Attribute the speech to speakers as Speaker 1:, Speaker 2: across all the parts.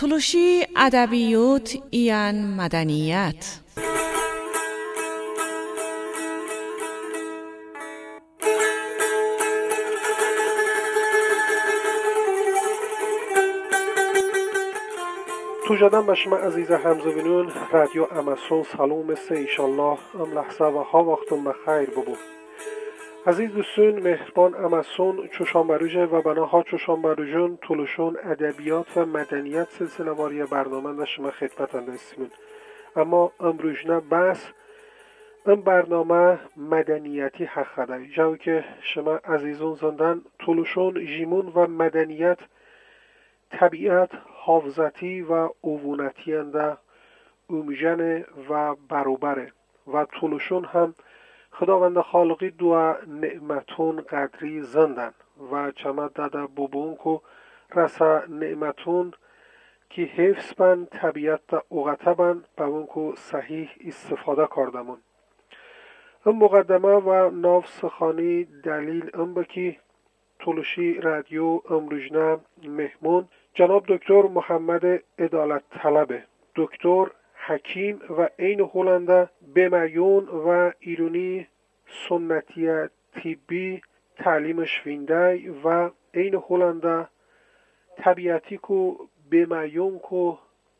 Speaker 1: تلوشی ادبیات ایان مدنیت.
Speaker 2: تو جدن به شما عزیز همزبینون رادیو اماسون سلام است انشالله ام لحظه و ها وقتون بخیر ببو. عزیز دوستون مهربان اماسون چوشان بروجه و بناها چوشان بروجون تلوشون ادبیات و مدنیت سلسله واری برنامه ده شما خدمت اندستیمون. اما امروزنه بس ام برنامه مدنیتی حق ده جاو که شما عزیزون زندن تلوشون جیمون و مدنیت طبیعت حافظتی و عفونتی انده اومجن و بروبره و تلوشون هم خداوند خالقی دو نعمتون قدری زندن و چمد داده ببون که رسا نعمتون که حفظ بند طبیعت دا اوغته بند ببون که صحیح استفاده کردمون. این مقدمه و ناف سخانی دلیل ام بکی تلوشی رادیو امروزنه مهمون جناب دکتر محمد عدالت طلبه، دکتر حکیم و این هلنده بمیون و ایرونی سنتی طبی تعلیمش وینده و این هلنده طبیعتی که بمیون که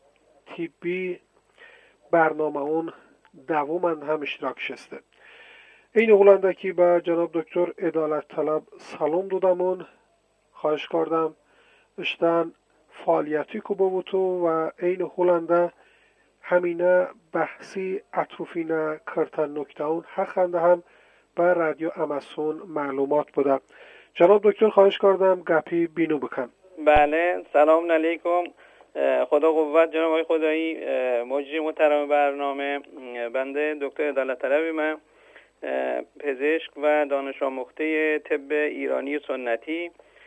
Speaker 2: طبی برنامه اون دوامند هم اشتراک شسته. این هلنده که به جناب دکتر عدالت طلب سلام دادمون خواهش کردم اشتن فعالیتی که بودو و این هلنده همینه بحثی اطروفینه کرتن نکته اون حقنده هم به رادیو اماسون معلومات بوده. جناب دکتر خواهش کردم گپی بینو بکن.
Speaker 3: بله سلام علیکم، خدا قوت جناب آقای خدایی مجری محترم برنامه. بنده دکتر عدالت طلبی، من پزشک و دانش آموخته طب ایرانی سنتی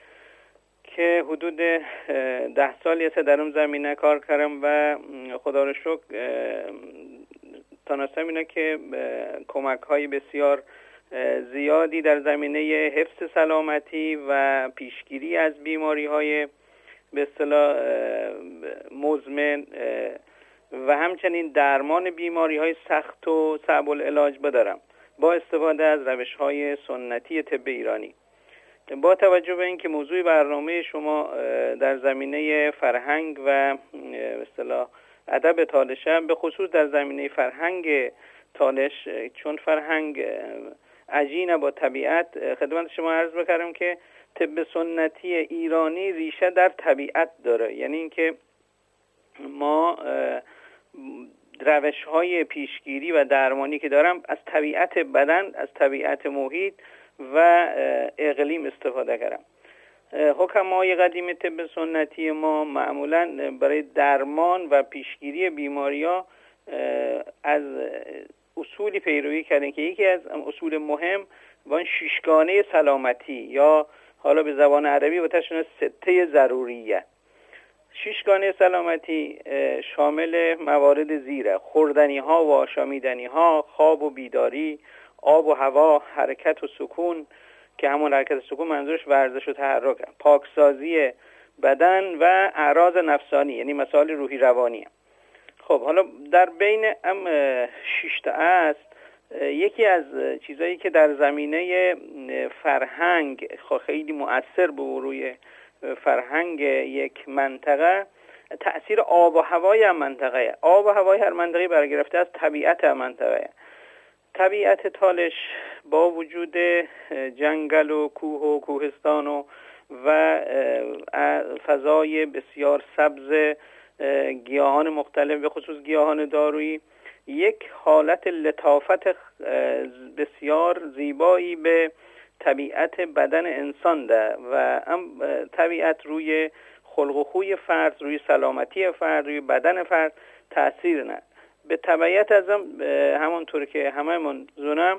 Speaker 3: که حدود 10 سالی است در اون زمینه کار کردم و خدا رو شکر تونستم اینه که کمک های بسیار زیادی در زمینه حفظ سلامتی و پیشگیری از بیماری های به اصطلاح مزمن و همچنین درمان بیماری های سخت و صعب العلاج بدارم با استفاده از روش های سنتی طب ایرانی. با توجه به اینکه موضوع برنامه شما در زمینه فرهنگ و به اصطلاح ادب تالشه، به خصوص در زمینه فرهنگ تالش، چون فرهنگ عجینه با طبیعت، خدمت شما عرض بکردم که طب سنتی ایرانی ریشه در طبیعت داره. یعنی اینکه ما روش‌های پیشگیری و درمانی که دارم از طبیعت بدن، از طبیعت محیط و اقلیم استفاده کردم. حکمای قدیم طب سنتی ما معمولاً برای درمان و پیشگیری بیماری‌ها از اصولی پیروی کردن که یکی از اصول مهم وان ششگانه سلامتی یا حالا به زبان عربی بهشون سته ضروریه. ششگانه سلامتی شامل موارد زیره: خوردنی ها و آشامیدنی ها، خواب و بیداری، آب و هوا، حرکت و سکون که همون حرکت و سکون منظورش ورزش و تحرک، پاکسازی بدن و اعراض نفسانی یعنی مسائل روحی روانی. خب حالا در بین 6 تا است، یکی از چیزایی که در زمینه فرهنگ خیلی مؤثر به روی فرهنگ یک منطقه تأثیر آب و هوای منطقه. آب و هوای هر منطقه برگرفته از طبیعت منطقه. طبیعت تالش با وجود جنگل و کوه و کوهستان و فضای بسیار سبز، گیاهان مختلف به خصوص گیاهان دارویی، یک حالت لطافت بسیار زیبایی به طبیعت بدن انسان ده و طبیعت روی خلق و خوی فرد، روی سلامتی فرد، روی بدن فرد تأثیر نه. به تبعیت از همونطور که همه من زنم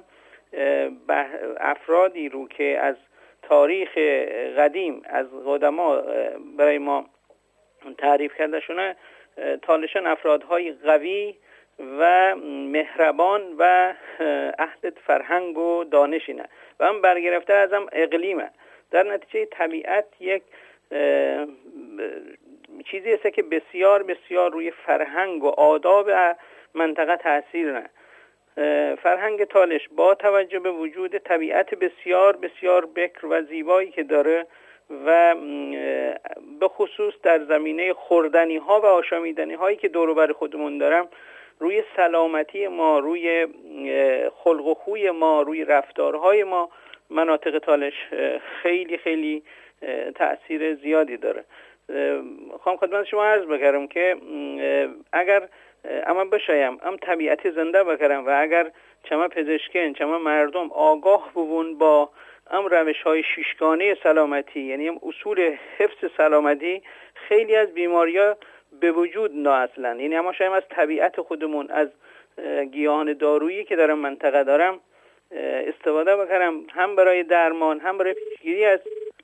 Speaker 3: افرادی رو که از تاریخ قدیم از قدما برای ما تعریف کرده شونه، تالشان افرادهای قوی و مهربان و اهل فرهنگ و دانشینه و هم برگرفته ازم اقلیمه. در نتیجه طبیعت یک چیزی است که بسیار بسیار روی فرهنگ و آداب منطقه تاثیر نه. فرهنگ تالش با توجه به وجود طبیعت بسیار بسیار بکر و زیبایی که داره و به خصوص در زمینه خوردنی ها و آشامیدنی هایی که دور و بر خودمون دارم، روی سلامتی ما، روی خلق و خوی ما، روی رفتارهای ما، مناطق تالش خیلی خیلی تأثیر زیادی داره. خواهم خدمت شما عرض بکرم که اگر اما بشایم طبیعت زنده بکرم و اگر چما پزشکین چما مردم آگاه بودن با روش‌های شیشگانه سلامتی، یعنی اصول حفظ سلامتی، خیلی از بیماری‌ها به وجود نه اصلا. یعنی اما شاید از طبیعت خودمون، از گیاهان دارویی که در منطقه دارم استفاده بکنم، هم برای درمان هم برای پیشگیری از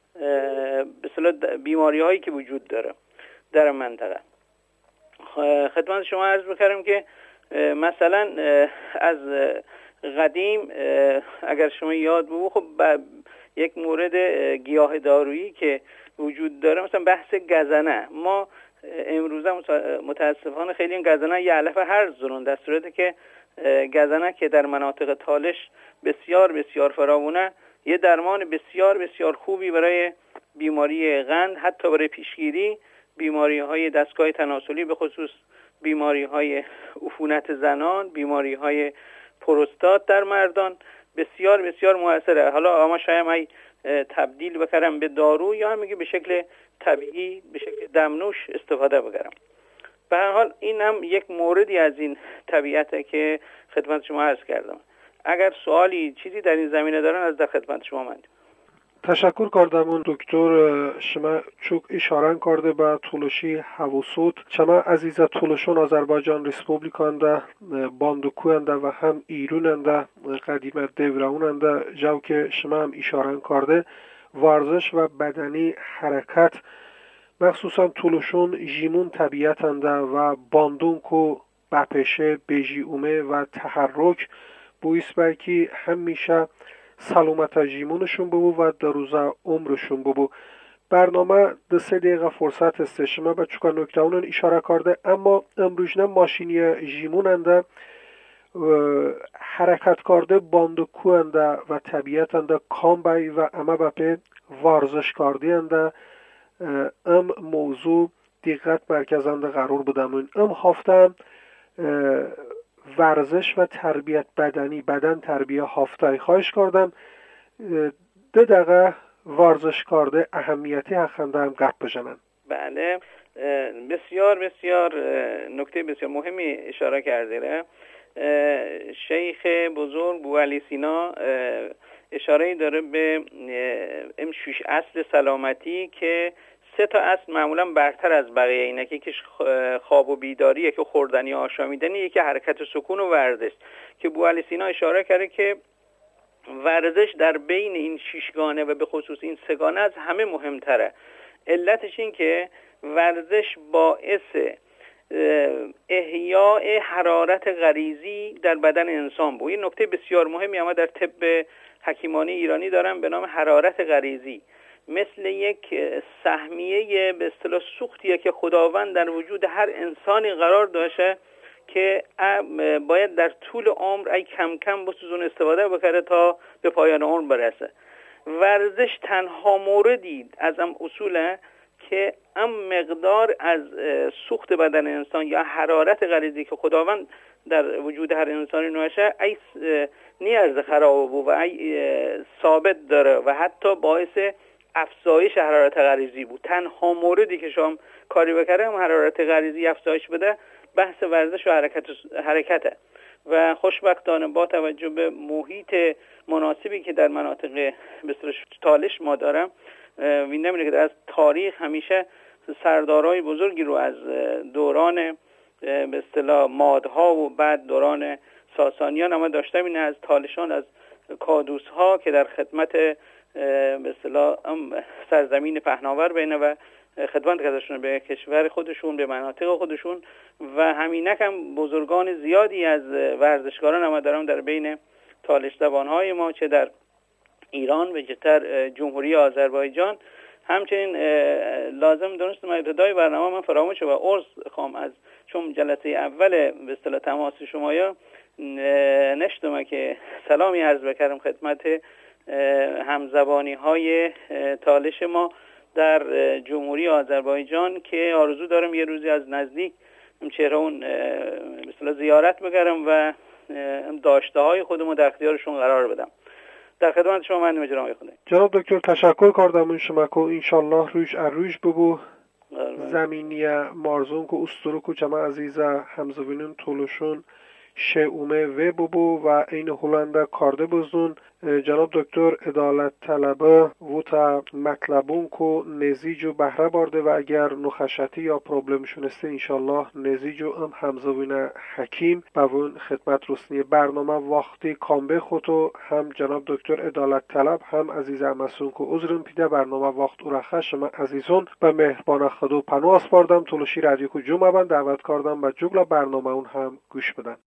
Speaker 3: به اصطلاح بیماری‌هایی که وجود داره در منطقه. خدمت شما عرض بکرم که مثلا از قدیم اگر شما یاد بگو، خب یک مورد گیاه دارویی که وجود داره مثلا بحث گزنه. ما امروزه متاسفانه خیلی این گزنه یه علف هرز دارن، در صورتی که گزنه که در مناطق تالش بسیار بسیار فراوونه، یه درمان بسیار بسیار خوبی برای بیماری قند، حتی برای پیشگیری بیماری‌های دستگاه تناسلی، به خصوص بیماری‌های عفونت زنان، بیماری‌های پروستات در مردان بسیار بسیار موثره. حالا اما شاید تبدیل بکرم به دارو یا میگه به شکل طبیعی، به شکل دمنوش استفاده بکرم. به هر حال این هم یک موردی از این طبیعته که خدمت شما عرض کردم. اگر سوالی چیزی در این زمینه دارن از در خدمت شما مندیم.
Speaker 2: تشکر کردم دکتر. شما چوک اشاره کرده به تولشی هوسوت. شما عزیز تولشون آذربایجان ریسپوبلیکانده باندوکوینده و هم ایروننده قدیم دوراننده جو که شما هم اشاره کرده، ورزش و بدنی حرکت مخصوصا تولشون جیمون طبیعتنده و باندون کو بپشه بیجی اومه و تحرک بویس بلکی همیشه سلامت جیمونشون ببو و در روزه عمرشون ببو. برنامه 3 دقیقه فرصت است. شما به چوکا نکته اونن اشاره کرده، اما امروزنه ماشینی جیموننده حرکت کرده باندوکوینده و طبیعتنده کامبای و اما بپه ورزش کردینده موضوع دقت مرکزنده قرار بودم. هفته ورزش و تربیت بدنی، بدن تربیه هفته خواهش کردم 2 دقیقه ورزش کرده اهمیتی حقنده هم گپ بزنن.
Speaker 3: بله، بسیار بسیار نکته بسیار مهمی اشاره کرده. شیخ بزرگ بوعلی سینا اشاره داره به 6 اصل سلامتی که 3 تا اصل معمولا برتر از بقیه اینه که یکیش خواب و بیداری، یکی خوردنی و آشامیدنی، یکی حرکت و سکون و ورزش. که بوعلی سینا اشاره کرده که ورزش در بین این 6 گانه و به خصوص این 3 گانه از همه مهمتره. علتش این که ورزش باعث احیاء حرارت غریزی در بدن انسان بود. این نکته بسیار مهمی اما در طب حکیمانه ایرانی دارن به نام حرارت غریزی. مثل یک سهمیه به اصطلاح سوختیه که خداوند در وجود هر انسانی قرار داشته که باید در طول عمر ای کم کم بسوزون استفاده بکنه تا به پایان عمر برسه. ورزش تنها موردی از اصوله که مقدار از سوخت بدن انسان یا حرارت غریزی که خداوند در وجود هر انسانی نوشه ای نیارز خراب بود و ای ثابت داره و حتی باعث افزایش حرارت غریزی بود. تنها موردی که شما کاری بکره حرارت غریزی افزایش بده بحث ورزش و حرکته. و خوشبختانه با توجه به محیط مناسبی که در مناطق به اصطلاح تالش ما دارم، می‌بینیم که از تاریخ همیشه سردارای بزرگی رو از دوران به اصطلاح مادها و بعد دوران ساسانیان هم داشتم، این از تالشان، از کادوس‌ها که در خدمت به اصطلاح سرزمین پهناور بینه و خدمت کردشون به کشور خودشون، به مناطق خودشون. و همینک هم بزرگان زیادی از ورزشکاران هم دارم در بین تالش زبانهای ما، چه در ایران و چه در جمهوری آذربایجان همچنین لازم دونستم ابتدای برنامه من فراموش و عرض خواهم از چون جلسه اول به اصطلاح تماس شما یا نشدم که سلامی عرض بکردم خدمت همزبانی های تالش ما در جمهوری آذربایجان که آرزو دارم یه روزی از نزدیک چهره اون به اصطلاح زیارت بکردم و داشته های خودمو در اختیارشون قرار بدم. در خدمت شما من جناب خدای.
Speaker 2: جناب دکتر تشکر کردم شما کو انشالله روش ببو زمینیه مارزون کو استرو چما عزیزه همزبینون طولشون شعومه و ببو و این هلنده کارده بزن جناب دکتر عدالت طلبه و تا مطلبون کو نزیجو بهره بارده و اگر نخشتی یا پروبلم شونسته انشالله نزیجو همزبین حکیم بوون خدمت رسنی برنامه وقتی کامبه خودو هم جناب دکتر عدالت طلب هم عزیز امسون کو عذرم پیده برنامه وقت اورخه شما عزیزون و مهربان خدو پناه اسپاردم طولشی رادیو کو جمعه دعوت کردم و جگلا برنامه اون هم گوش بدن.